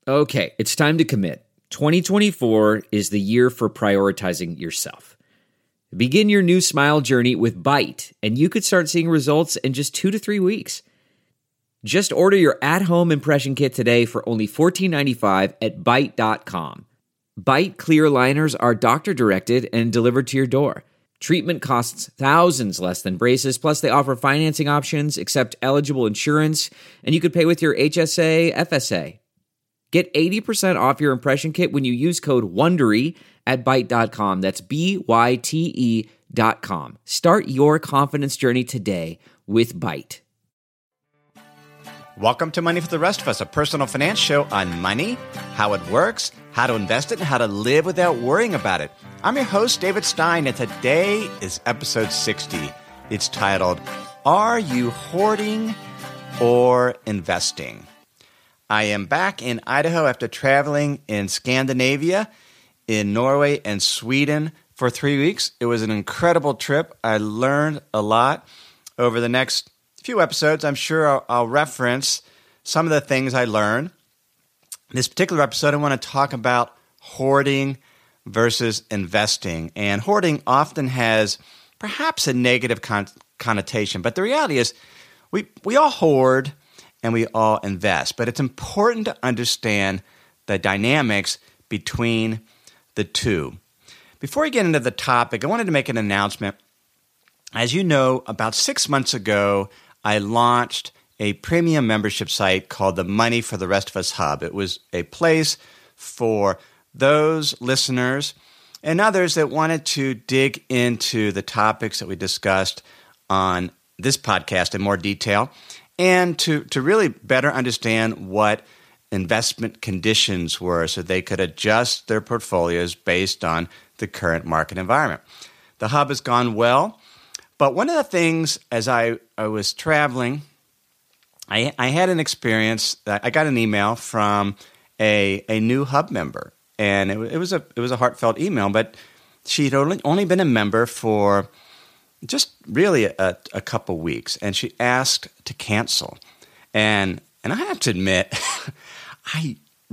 Okay, it's time to commit. 2024 is the year for prioritizing yourself. Begin your new smile journey with Byte, and you could start seeing results in just 2 to 3 weeks. Just order your at-home impression kit today for only $14.95 at Byte.com. Byte clear liners are doctor-directed and delivered to your door. Treatment costs thousands less than braces, plus they offer financing options, accept eligible insurance, and you could pay with your HSA, FSA. Get 80% off your impression kit when you use code WONDERY at Byte.com. That's BYTE.com. Start your confidence journey today with Byte. Welcome to Money for the Rest of Us, a personal finance show on money, how it works, how to invest it, and how to live without worrying about it. I'm your host, David Stein, and today is episode 60. It's titled, Are You Hoarding or Investing? I am back in Idaho after traveling in Scandinavia, in Norway, and Sweden for 3 weeks. It was an incredible trip. I learned a lot. Over the next few episodes, I'm sure I'll reference some of the things I learned. In this particular episode, I want to talk about hoarding versus investing. And hoarding often has perhaps a negative connotation, but the reality is we all hoard and we all invest. But it's important to understand the dynamics between the two. Before we get into the topic, I wanted to make an announcement. As you know, about 6 months ago, I launched a premium membership site called the Money for the Rest of Us Hub. It was a place for those listeners and others that wanted to dig into the topics that we discussed on this podcast in more detail, and to really better understand what investment conditions were so they could adjust their portfolios based on the current market environment. The hub has gone well, but one of the things as I was traveling, I had an experience. I got an email from a new hub member, and it was a heartfelt email, but she'd only been a member for just really a couple weeks, and she asked to cancel. And I have to admit, I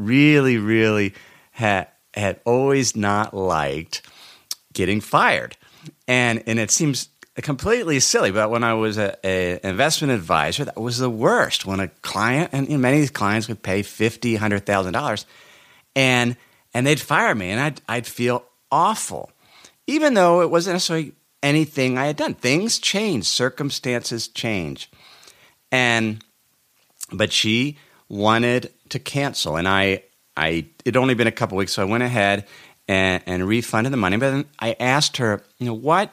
really had always not liked getting fired. And it seems completely silly, but when I was an investment advisor, that was the worst. When a client, and many of these clients would pay $50,000, $100,000, and they'd fire me, and I'd feel awful, even though it wasn't necessarily anything I had done. Things change, circumstances change. But she wanted to cancel, and it'd only been a couple weeks, so I went ahead and refunded the money. But then I asked her, what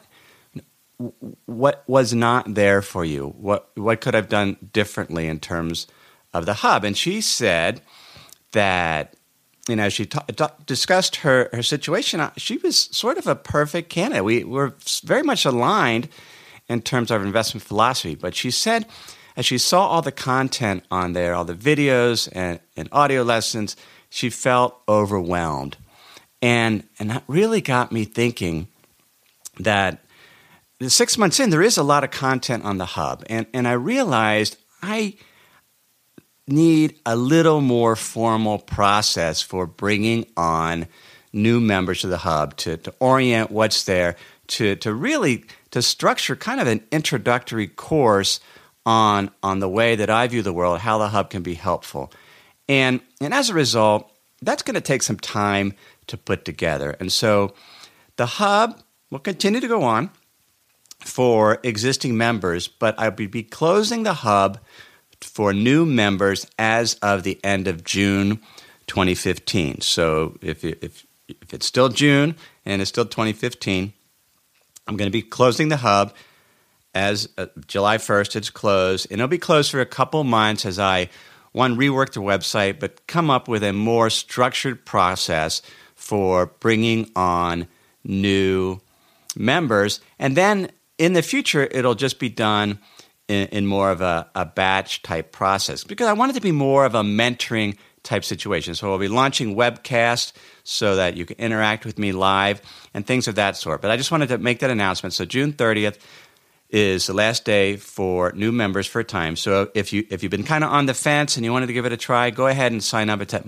was not there for you? What could I have done differently in terms of the hub? And she said that, she discussed her situation. She was sort of a perfect candidate. We were very much aligned in terms of our investment philosophy. But she said, as she saw all the content on there, all the videos and audio lessons, she felt overwhelmed. And that really got me thinking that 6 months in, there is a lot of content on the hub. And I realized I need a little more formal process for bringing on new members to the hub, to orient what's there, to really to structure kind of an introductory course on the way that I view the world, how the hub can be helpful. And as a result, that's going to take some time to put together. And so the hub will continue to go on for existing members, but I'll be closing the hub for new members as of the end of June 2015. So if it's still June and it's still 2015, I'm going to be closing the hub as July 1st. It's closed, and it'll be closed for a couple months as I, rework the website, but come up with a more structured process for bringing on new members. And then in the future, it'll just be done in more of a batch type process, because I want it to be more of a mentoring type situation. So we'll be launching webcasts so that you can interact with me live and things of that sort. But I just wanted to make that announcement. So June 30th is the last day for new members for a time. So if you've been kind of on the fence and you wanted to give it a try, go ahead and sign up. It's at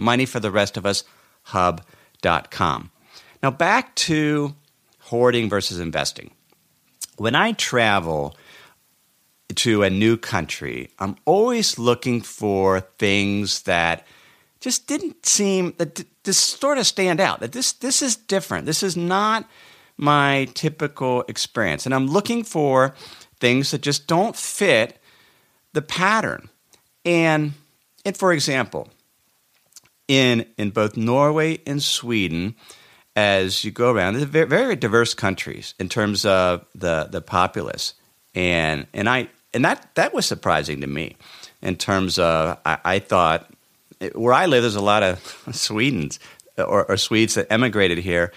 moneyfortherestofus.hub.com. Now back to hoarding versus investing. When I travel to a new country, I'm always looking for things that just didn't seem that this sort of stand out. That this is different. This is not my typical experience, and I'm looking for things that just don't fit the pattern. And for example, in both Norway and Sweden, as you go around, they're very, very diverse countries in terms of the populace, and that was surprising to me. In terms of, I thought where I live, there's a lot of Swedes or Swedes that emigrated here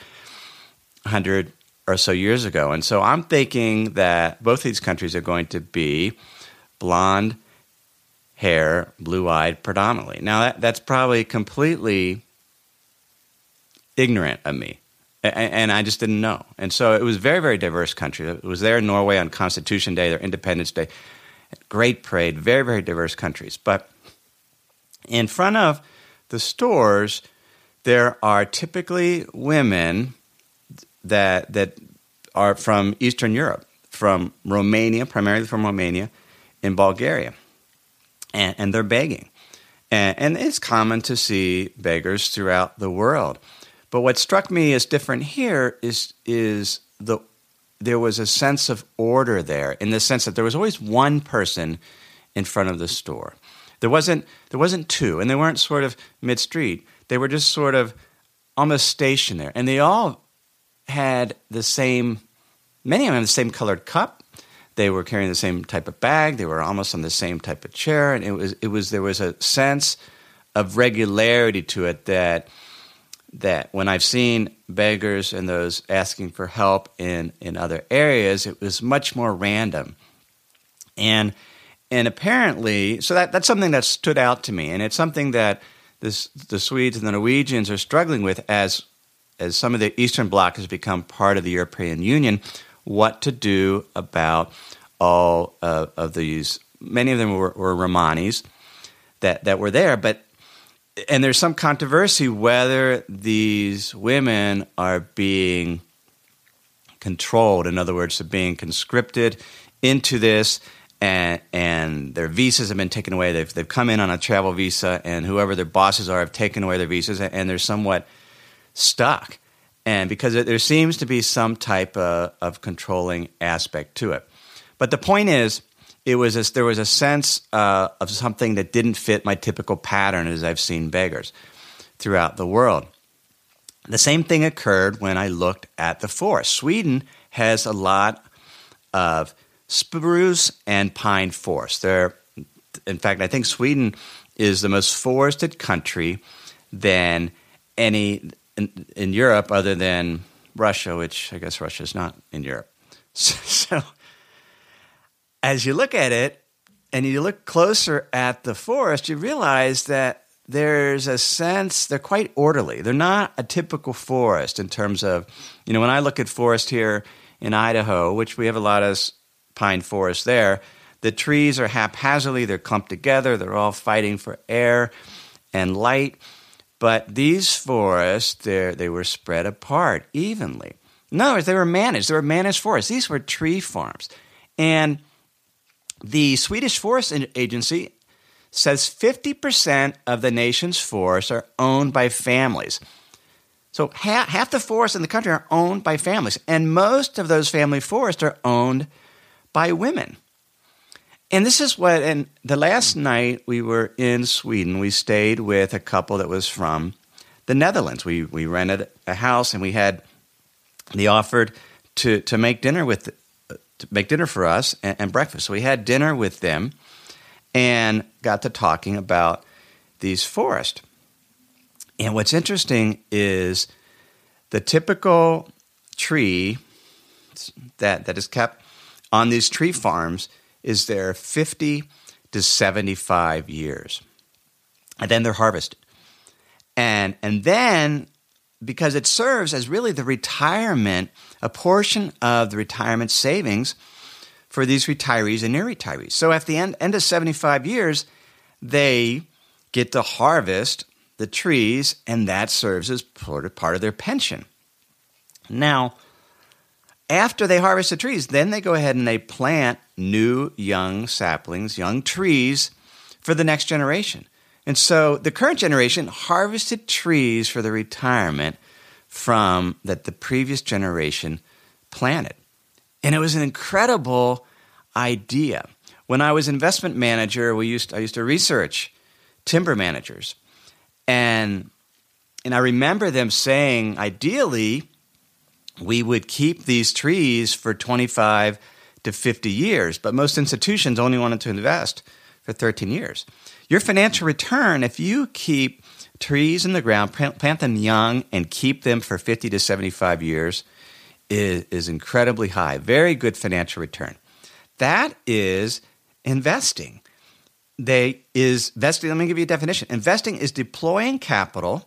100 or so years ago, and so I'm thinking that both these countries are going to be blonde hair, blue-eyed predominantly. Now that's probably completely ignorant of me, and I just didn't know. And so it was very, very diverse country. It was there in Norway on Constitution Day, their Independence Day. Great parade, very, very diverse countries. But in front of the stores, there are typically women that are from Eastern Europe, from Romania, primarily from Romania, and Bulgaria. And they're begging. And it's common to see beggars throughout the world. But what struck me as different here is there was a sense of order there, in the sense that there was always one person in front of the store. There wasn't two, and they weren't sort of mid-street. They were just sort of almost stationed there. And they all had the same, many of them had the same colored cup. They were carrying the same type of bag. They were almost on the same type of chair. And there was a sense of regularity to it that when I've seen beggars and those asking for help in other areas, it was much more random. And apparently, so that's something that stood out to me. And it's something that the Swedes and the Norwegians are struggling with as some of the Eastern Bloc has become part of the European Union, what to do about all of these. Many of them were Romanis that were there, and there's some controversy whether these women are being controlled. In other words, they're being conscripted into this, and their visas have been taken away. They've come in on a travel visa, and whoever their bosses are have taken away their visas, and they're somewhat stuck. And because there seems to be some type of controlling aspect to it. But the point is, there was a sense of something that didn't fit my typical pattern as I've seen beggars throughout the world. The same thing occurred when I looked at the forest. Sweden has a lot of spruce and pine forests. In fact, I think Sweden is the most forested country than any in Europe other than Russia, which I guess Russia is not in Europe. So as you look at it and you look closer at the forest, you realize that there's a sense they're quite orderly. They're not a typical forest in terms of, when I look at forest here in Idaho, which we have a lot of pine forest there, the trees are haphazardly, they're clumped together, they're all fighting for air and light. But these forests, they were spread apart evenly. In other words, they were managed. They were managed forests. These were tree farms. And the Swedish Forest Agency says 50% of the nation's forests are owned by families. So half the forests in the country are owned by families. And most of those family forests are owned by women. And this is and the last night we were in Sweden, we stayed with a couple that was from the Netherlands. We rented a house, and they offered to make dinner for us and breakfast. So we had dinner with them and got to talking about these forests. And what's interesting is the typical tree that is kept on these tree farms is there 50 to 75 years. And then they're harvested. And then, because it serves as really the retirement, a portion of the retirement savings for these retirees and near retirees. So at the end of 75 years, they get to harvest the trees, and that serves as part of their pension. Now, after they harvest the trees, then they go ahead and they plant new young saplings, young trees for the next generation. And so the current generation harvested trees for the retirement that the previous generation planted. And it was an incredible idea. When I was investment manager, I used to research timber managers. And I remember them saying, ideally, we would keep these trees for 25 to 50 years, but most institutions only wanted to invest for 13 years. Your financial return, if you keep trees in the ground, plant them young, and keep them for 50 to 75 years, is incredibly high. Very good financial return. That is investing. Let me give you a definition. Investing is deploying capital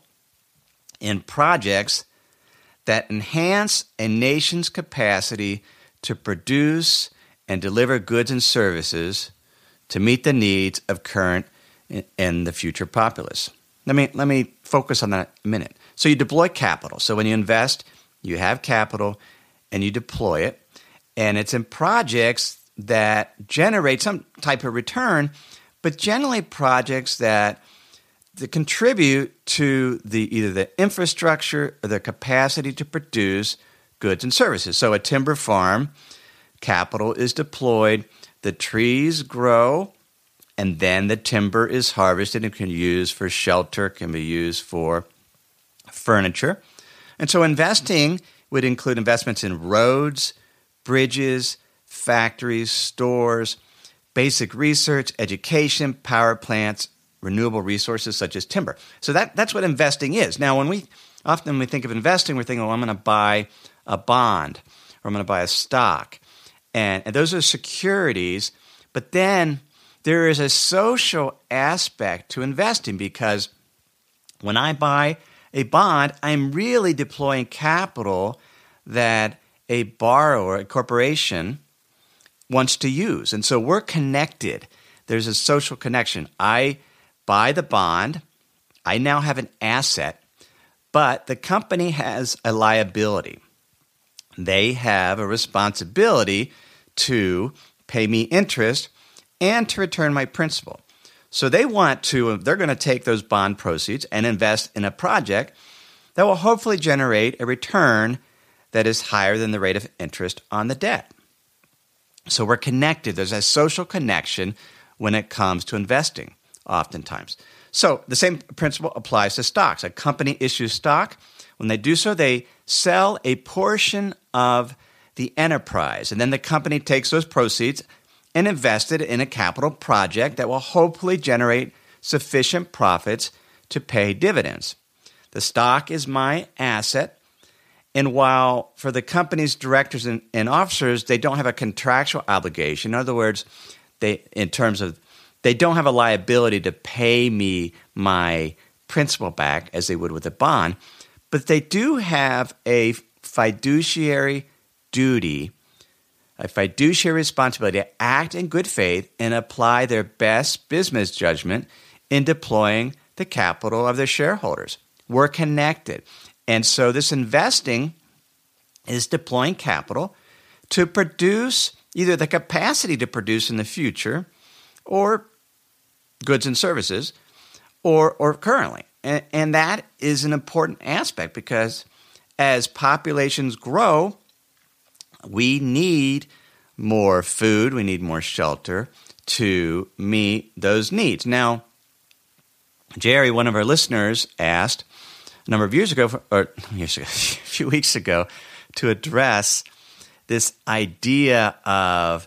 in projects that enhance a nation's capacity to produce and deliver goods and services to meet the needs of current and the future populace. Let me focus on that a minute. So you deploy capital. So when you invest, you have capital and you deploy it, and it's in projects that generate some type of return, but generally projects that contribute to either the infrastructure or the capacity to produce goods and services. So a timber farm, capital is deployed, the trees grow, and then the timber is harvested and can be used for shelter, can be used for furniture. And so investing would include investments in roads, bridges, factories, stores, basic research, education, power plants, renewable resources such as timber. So that's what investing is. Now, when we think of investing, we're thinking, I'm going to buy a bond or I'm going to buy a stock. And those are securities. But then there is a social aspect to investing, because when I buy a bond, I'm really deploying capital that a borrower, a corporation, wants to use. And so we're connected. There's a social connection. I buy the bond. I now have an asset, but the company has a liability. They have a responsibility to pay me interest and to return my principal. So they're going to take those bond proceeds and invest in a project that will hopefully generate a return that is higher than the rate of interest on the debt. So we're connected. There's a social connection when it comes to investing, oftentimes. So the same principle applies to stocks. A company issues stock. When they do so, they sell a portion of the enterprise, and then the company takes those proceeds and invests it in a capital project that will hopefully generate sufficient profits to pay dividends. The stock is my asset, and while for the company's directors and officers, they don't have a contractual obligation. In other words, they don't have a liability to pay me my principal back as they would with a bond, but they do have a fiduciary duty, a fiduciary responsibility to act in good faith and apply their best business judgment in deploying the capital of their shareholders. We're connected. And so this investing is deploying capital to produce either the capacity to produce in the future or goods and services or currently. And that is an important aspect, because as populations grow, we need more food, we need more shelter to meet those needs. Now, Jerry, one of our listeners, asked a number of years ago, a few weeks ago, to address this idea of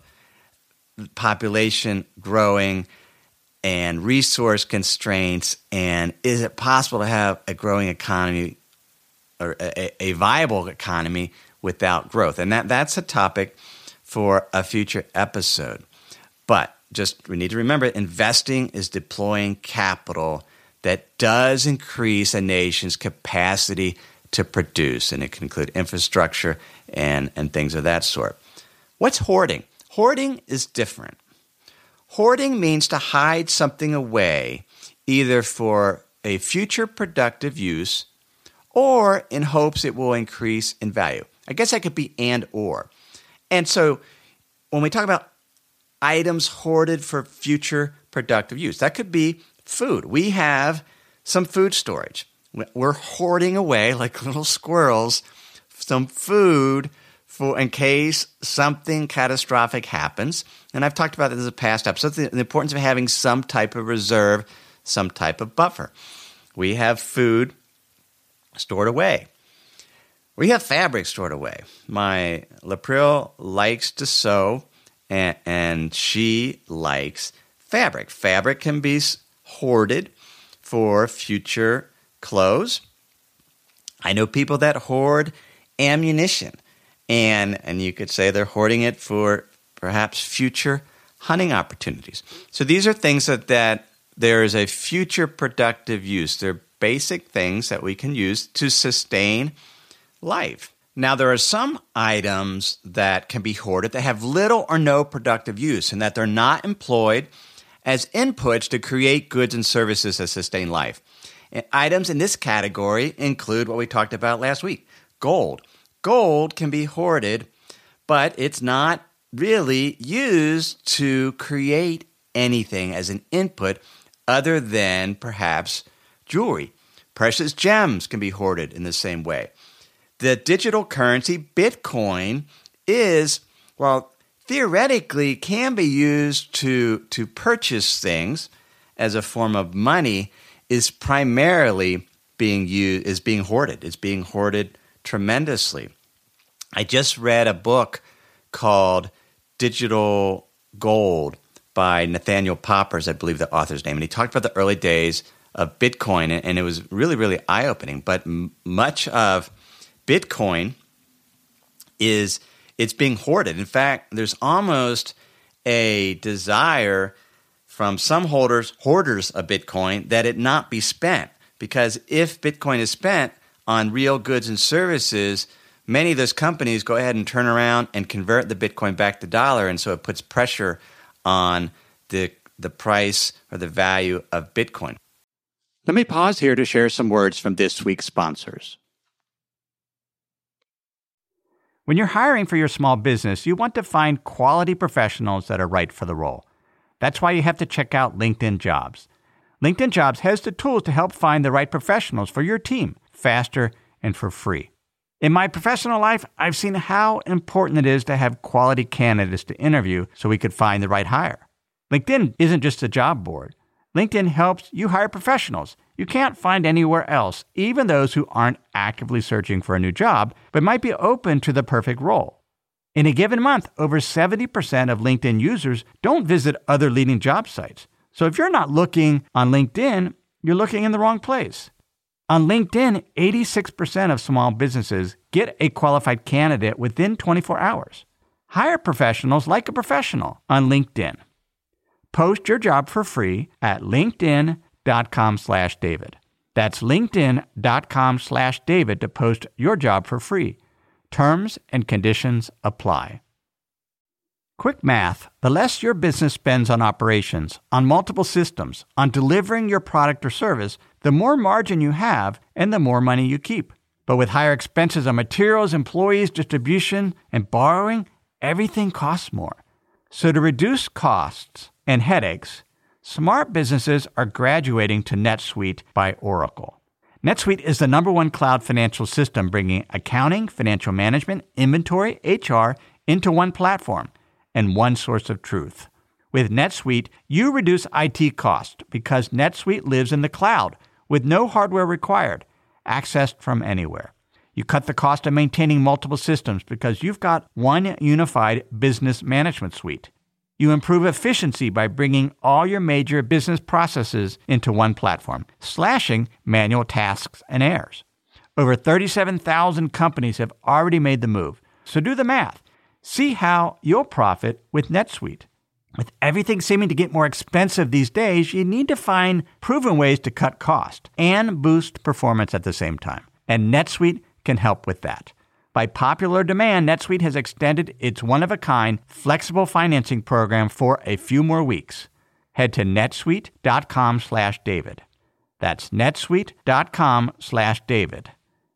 population growing and resource constraints, and is it possible to have a growing economy or a viable economy without growth? And that's a topic for a future episode. But we need to remember, investing is deploying capital that does increase a nation's capacity to produce, and it can include infrastructure and things of that sort. What's hoarding? Hoarding is different. Hoarding means to hide something away, either for a future productive use or in hopes it will increase in value. I guess that could be and or. And so when we talk about items hoarded for future productive use, that could be food. We have some food storage. We're hoarding away like little squirrels some food for in case something catastrophic happens. And I've talked about this in the past episodes, the importance of having some type of reserve, some type of buffer. We have food stored away. We have fabric stored away. My Lapril likes to sew, and she likes fabric. Fabric can be hoarded for future clothes. I know people that hoard ammunition, and you could say they're hoarding it for perhaps future hunting opportunities. So these are things that there is a future productive use. They're basic things that we can use to sustain life. Now, there are some items that can be hoarded that have little or no productive use and that they're not employed as inputs to create goods and services that sustain life. And items in this category include what we talked about last week, gold. Gold can be hoarded, but it's not really used to create anything as an input other than perhaps jewelry. Precious gems can be hoarded in the same way. The digital currency, Bitcoin, is, well, theoretically can be used to purchase things as a form of money, is primarily being hoarded. It's being hoarded tremendously. I just read a book called Digital Gold by Nathaniel Poppers, I believe the author's name, and he talked about the early days of Bitcoin, and it was really, really eye-opening. But much of Bitcoin it's being hoarded. In fact, there's almost a desire from some hoarders of Bitcoin that it not be spent, because if Bitcoin is spent on real goods and services, many of those companies go ahead and turn around and convert the Bitcoin back to dollar, and so it puts pressure on the price or the value of Bitcoin. Let me pause here to share some words from this week's sponsors. When you're hiring for your small business, you want to find quality professionals that are right for the role. That's why you have to check out LinkedIn Jobs. LinkedIn Jobs has the tools to help find the right professionals for your team faster and for free. In my professional life, I've seen how important it is to have quality candidates to interview so we could find the right hire. LinkedIn isn't just a job board. LinkedIn helps you hire professionals you can't find anywhere else, even those who aren't actively searching for a new job, but might be open to the perfect role. In a given month, over 70% of LinkedIn users don't visit other leading job sites. So if you're not looking on LinkedIn, you're looking in the wrong place. On LinkedIn, 86% of small businesses get a qualified candidate within 24 hours. Hire professionals like a professional on LinkedIn. Post your job for free at linkedin.com/David. That's linkedin.com/David to post your job for free. Terms and conditions apply. Quick math: the less your business spends on operations, on multiple systems, on delivering your product or service, the more margin you have and the more money you keep. But with higher expenses on materials, employees, distribution, and borrowing, everything costs more. So to reduce costs and headaches, smart businesses are graduating to NetSuite by Oracle. NetSuite is the #1 cloud financial system, bringing accounting, financial management, inventory, HR into one platform and one source of truth. With NetSuite, you reduce IT costs because NetSuite lives in the cloud with no hardware required, accessed from anywhere. You cut the cost of maintaining multiple systems because you've got one unified business management suite. You improve efficiency by bringing all your major business processes into one platform, slashing manual tasks and errors. Over 37,000 companies have already made the move. So do the math. See how you'll profit with NetSuite. With everything seeming to get more expensive these days, you need to find proven ways to cut cost and boost performance at the same time. And NetSuite can help with that. By popular demand, NetSuite has extended its one-of-a-kind flexible financing program for a few more weeks. Head to netsuite.com/David. That's netsuite.com/David.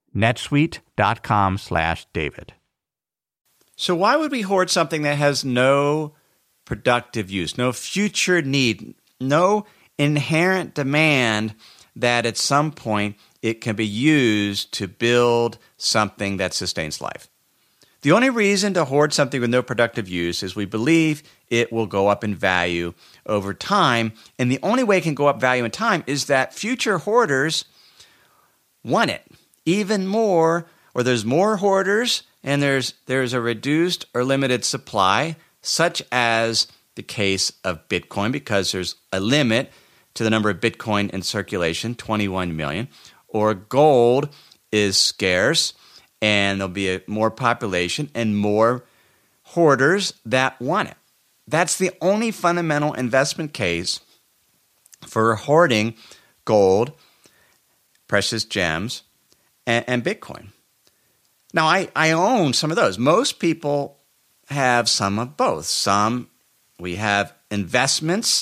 netsuite.com/David. So why would we hoard something that has no productive use, no future need, no inherent demand that at some point it can be used to build something that sustains life? The only reason to hoard something with no productive use is we believe it will go up in value over time. And the only way it can go up value in time is that future hoarders want it even more, or there's more hoarders and there's a reduced or limited supply, such as the case of Bitcoin, because there's a limit to the number of Bitcoin in circulation, 21 million, or gold is scarce and there'll be more population and more hoarders that want it. That's the only fundamental investment case for hoarding gold, precious gems, and Bitcoin. Now, I own some of those. Most people have some of both. We have investments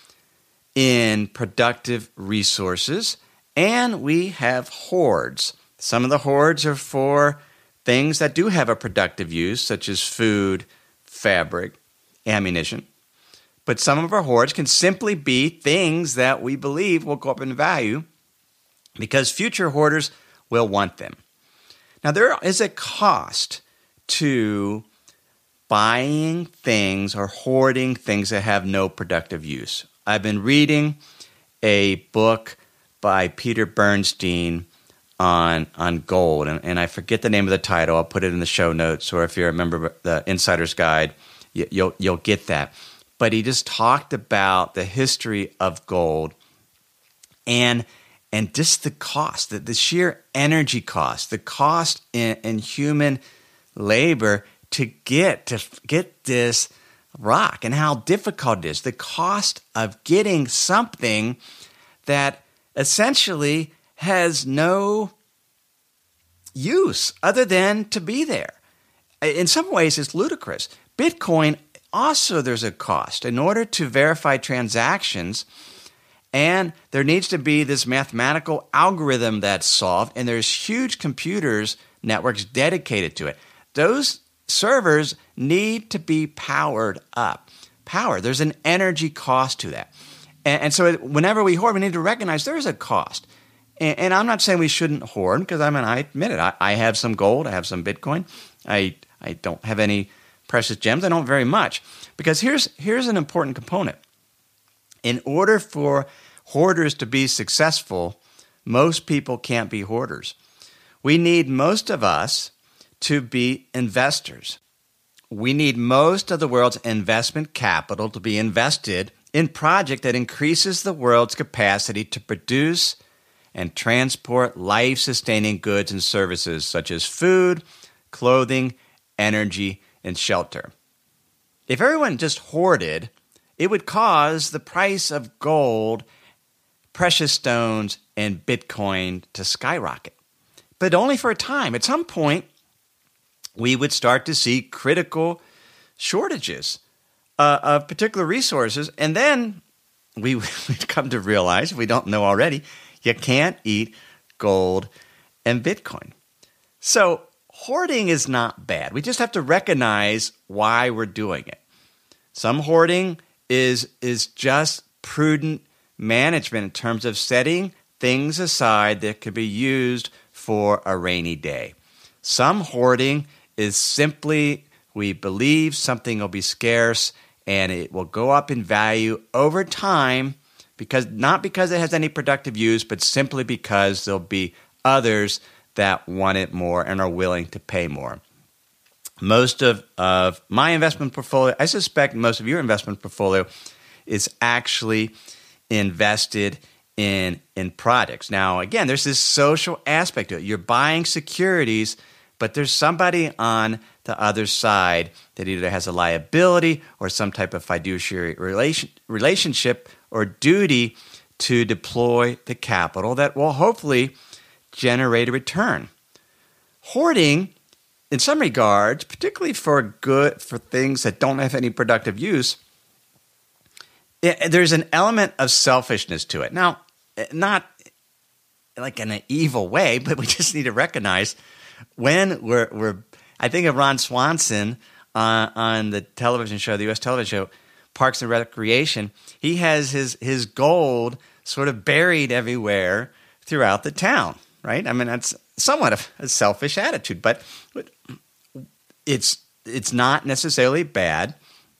in productive resources, and we have hoards. Some of the hoards are for things that do have a productive use, such as food, fabric, ammunition. But some of our hoards can simply be things that we believe will go up in value because future hoarders will want them. Now, there is a cost to buying things or hoarding things that have no productive use. I've been reading a book by Peter Bernstein on gold, and I forget the name of the title. I'll put it in the show notes, or if you remember the Insider's Guide, you'll get that. But he just talked about the history of gold and just the cost, the sheer energy cost, the cost in human labor to get this rock and how difficult it is. The cost of getting something that essentially has no use other than to be there. In some ways, it's ludicrous. Bitcoin, also there's a cost. In order to verify transactions, and there needs to be this mathematical algorithm that's solved, and there's huge computers networks dedicated to it. Those servers need to be powered up. There's an energy cost to that. And so whenever we hoard, we need to recognize there is a cost. And I'm not saying we shouldn't hoard, because I admit it. I have some gold. I have some Bitcoin. I don't have any precious gems. I don't very much. Because here's an important component. In order for hoarders to be successful, most people can't be hoarders. We need most of us to be investors. We need most of the world's investment capital to be invested in project that increases the world's capacity to produce and transport life-sustaining goods and services such as food, clothing, energy, and shelter. If everyone just hoarded, it would cause the price of gold, precious stones, and Bitcoin to skyrocket. But only for a time. At some point, we would start to see critical shortages of particular resources. And then we would come to realize, if we don't know already, you can't eat gold and Bitcoin. So hoarding is not bad. We just have to recognize why we're doing it. Some hoarding is just prudent management in terms of setting things aside that could be used for a rainy day. Some hoarding is simply we believe something will be scarce and it will go up in value over time, not because it has any productive use, but simply because there'll be others that want it more and are willing to pay more. Most of my investment portfolio, I suspect most of your investment portfolio, is actually invested in products. Now, again, there's this social aspect to it. You're buying securities, but there's somebody on the other side that either has a liability or some type of fiduciary relationship or duty to deploy the capital that will hopefully generate a return. Hoarding in some regards, particularly for things that don't have any productive use, there's an element of selfishness to it. Now, not like in an evil way, but we just need to recognize when I think of Ron Swanson on the television show, the U.S. television show, Parks and Recreation. He has his gold sort of buried everywhere throughout the town, right? I mean, that's somewhat of a selfish attitude, but it's not necessarily bad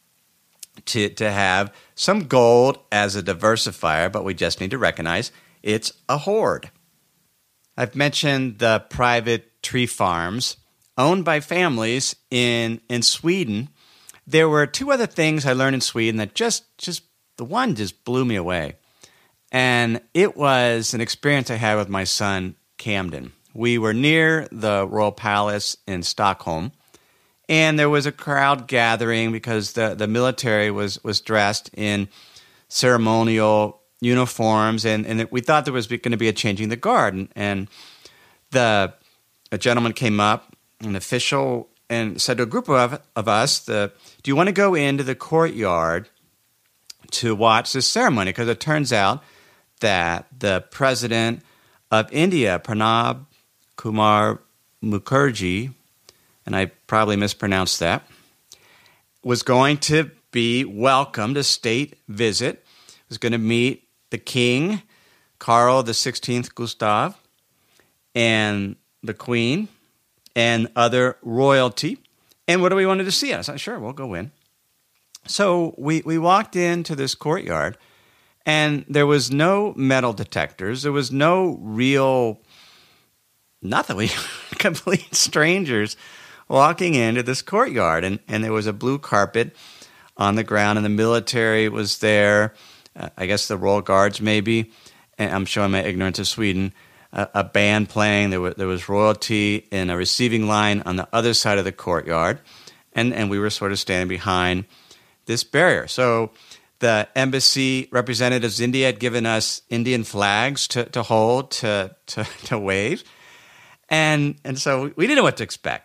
to have some gold as a diversifier, but we just need to recognize it's a hoard. I've mentioned the private tree farms owned by families in Sweden. There were two other things I learned in Sweden that just the one just blew me away. And it was an experience I had with my son, Camden. We were near the Royal Palace in Stockholm, and there was a crowd gathering because the military was dressed in ceremonial uniforms, and we thought there was going to be a changing the guard. And a gentleman came up, an official, and said to a group of us, do you want to go into the courtyard to watch this ceremony? Because it turns out that the president of India, Pranab Kumar Mukherjee, and I probably mispronounced that, was going to be welcomed, a state visit, was going to meet the king, Carl XVI Gustav, and the queen, and other royalty. And what do we wanted to see? I said, sure, we'll go in. So we walked into this courtyard, and there was no metal detectors. There was no real, nothing. We complete strangers walking into this courtyard. And there was a blue carpet on the ground, and the military was there. I guess the Royal Guards maybe. And I'm showing my ignorance of Sweden. A band playing. There was royalty in a receiving line on the other side of the courtyard. And we were sort of standing behind this barrier. So the embassy representatives in India had given us Indian flags to hold, to wave. And so we didn't know what to expect.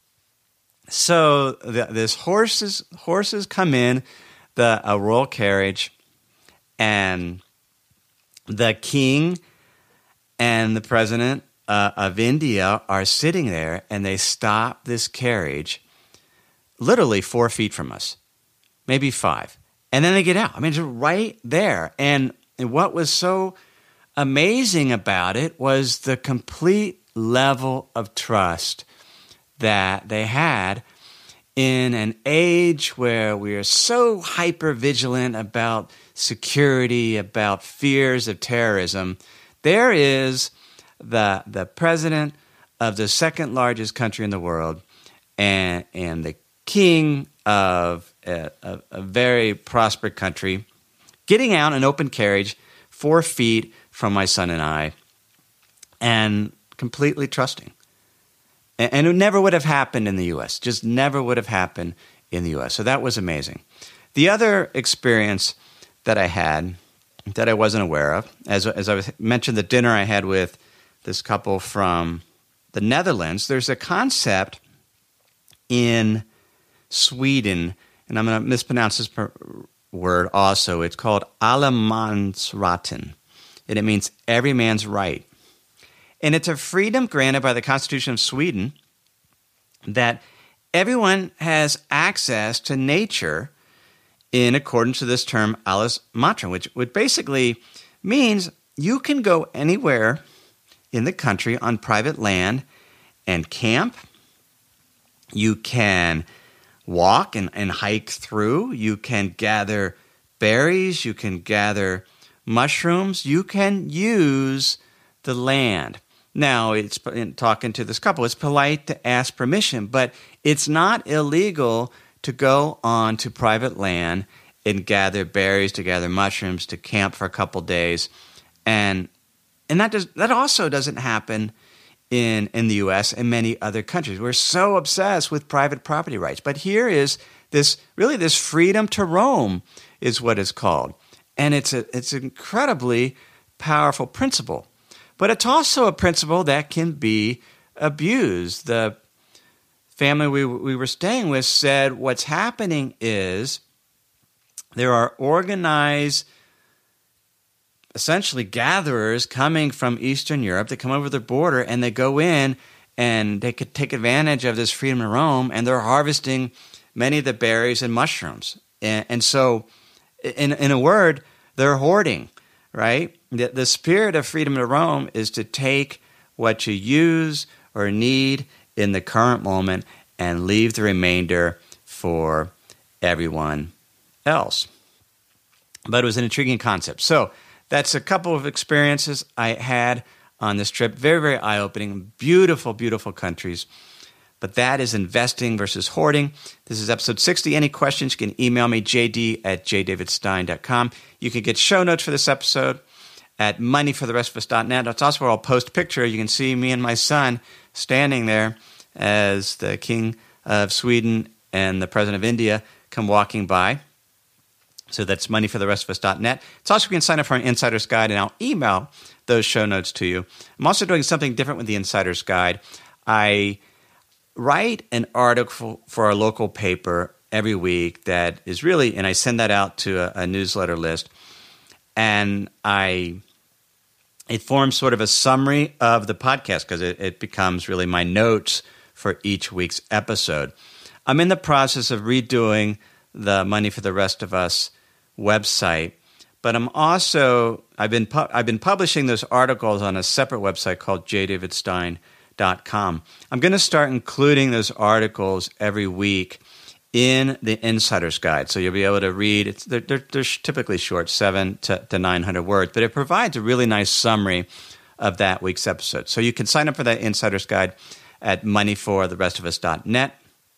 So this horses come in, a royal carriage, and the king and the president of India are sitting there, and they stop this carriage literally 4 feet from us, maybe 5. And then they get out. I mean, it's right there. And what was so amazing about it was the complete level of trust that they had in an age where we are so hyper-vigilant about security, about fears of terrorism. There is the president of the second largest country in the world and the king of a very prosperous country getting out an open carriage 4 feet from my son and I, and completely trusting. And it never would have happened in the U.S., just never would have happened in the U.S. So that was amazing. The other experience that I had that I wasn't aware of, as I mentioned the dinner I had with this couple from the Netherlands, there's a concept in Sweden, and I'm going to mispronounce this word also. It's called allemansrätten, and it means every man's right. And it's a freedom granted by the Constitution of Sweden that everyone has access to nature in accordance to this term allemansrätten, which basically means you can go anywhere in the country on private land and camp. You can walk and hike through. You can gather berries. You can gather mushrooms. You can use the land. Now, it's in talking to this couple, it's polite to ask permission, but it's not illegal to go on to private land and gather berries, to gather mushrooms, to camp for a couple days. And that also doesn't happen in the U.S. and many other countries. We're so obsessed with private property rights. But here is this freedom to roam is what it's called. And it's an incredibly powerful principle. But it's also a principle that can be abused. The family we were staying with said what's happening is there are organized, essentially gatherers coming from Eastern Europe. They come over the border and they go in and they could take advantage of this freedom to roam, and they're harvesting many of the berries and mushrooms. And so, in a word, they're hoarding, right? The spirit of freedom to roam is to take what you use or need in the current moment and leave the remainder for everyone else. But it was an intriguing concept. So that's a couple of experiences I had on this trip. Very, very eye-opening. Beautiful, beautiful countries. But that is investing versus hoarding. This is episode 60. Any questions, you can email me, jd@jdavidstein.com. You can get show notes for this episode at moneyfortherestofus.net. That's also where I'll post a picture. You can see me and my son standing there as the King of Sweden and the President of India come walking by. So that's moneyfortherestofus.net. It's also, you can sign up for an Insider's Guide, and I'll email those show notes to you. I'm also doing something different with the Insider's Guide. I write an article for our local paper every week that is really, and I send that out to a newsletter list, and it forms sort of a summary of the podcast because it becomes really my notes for each week's episode. I'm in the process of redoing the Money for the Rest of Us website, but I've been publishing those articles on a separate website called jdavidstein.com. I'm going to start including those articles every week in the Insider's Guide, so you'll be able to read. They're typically short, 700 to 900 words, but it provides a really nice summary of that week's episode. So you can sign up for that Insider's Guide at moneyfortherestofus.net.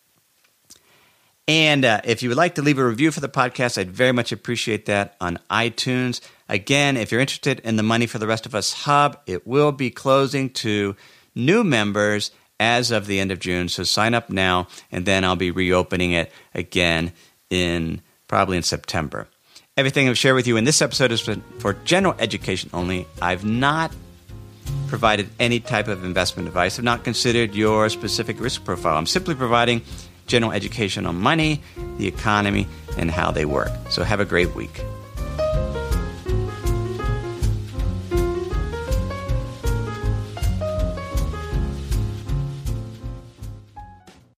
And if you would like to leave a review for the podcast, I'd very much appreciate that on iTunes. Again, if you're interested in the Money for the Rest of Us Hub, it will be closing to new members as of the end of June. So sign up now, and then I'll be reopening it again probably in September. Everything I've shared with you in this episode is for general education only. I've not provided any type of investment advice. I've not considered your specific risk profile. I'm simply providing general education on money, the economy, and how they work. So have a great week.